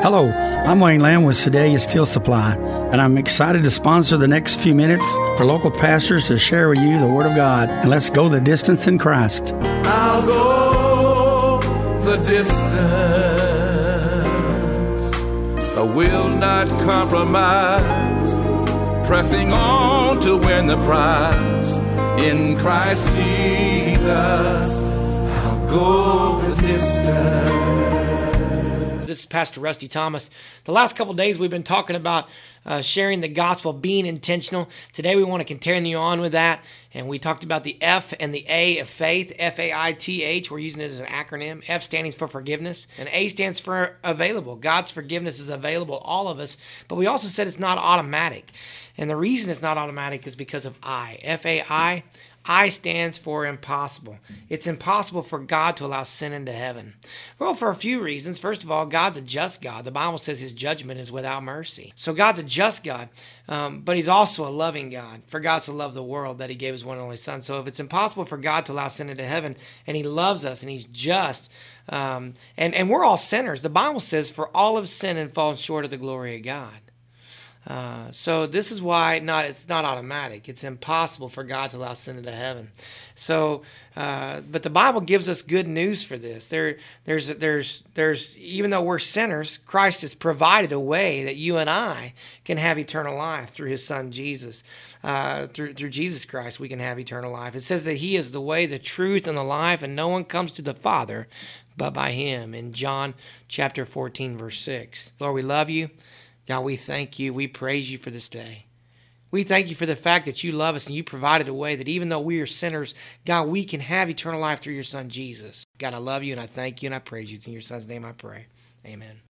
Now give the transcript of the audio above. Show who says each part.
Speaker 1: Hello, I'm Wayne Lamb with Sedalia Steel Supply, and I'm excited to sponsor the next few minutes for local pastors to share with you the Word of God. And let's go the distance in Christ.
Speaker 2: I'll go the distance. I will not compromise, pressing on to win the prize. In Christ Jesus, I'll go the distance.
Speaker 3: This is Pastor Rusty Thomas. The last couple days we've been talking about sharing the gospel, being intentional. Today we want to continue on with that, and we talked about the F and the A of faith, F-A-I-T-H. We're using it as an acronym. F standing for forgiveness, and A stands for available. God's forgiveness is available to all of us, but we also said it's not automatic. And the reason it's not automatic is because of I, F-A-I. I stands for impossible. It's impossible for God to allow sin into heaven. Well, for a few reasons. First of all, God's a just God. The Bible says his judgment is without mercy. So God's a just God, but he's also a loving God. For God so loved the world that he gave his one and only Son. So if it's impossible for God to allow sin into heaven, and he loves us, and he's just, and we're all sinners. The Bible says, for all have sinned and fallen short of the glory of God. So this is why it's not automatic. It's impossible for God to allow sin into heaven. So, but the Bible gives us good news for this. There's even though we're sinners, Christ has provided a way that you and I can have eternal life through his Son Jesus. Through Jesus Christ, we can have eternal life. It says that he is the way, the truth, and the life, and no one comes to the Father but by him. In John chapter 14, verse 6. Lord, we love you. God, we thank you. We praise you for this day. We thank you for the fact that you love us and you provided a way that even though we are sinners, God, we can have eternal life through your Son, Jesus. God, I love you and I thank you and I praise you. It's in your Son's name I pray. Amen.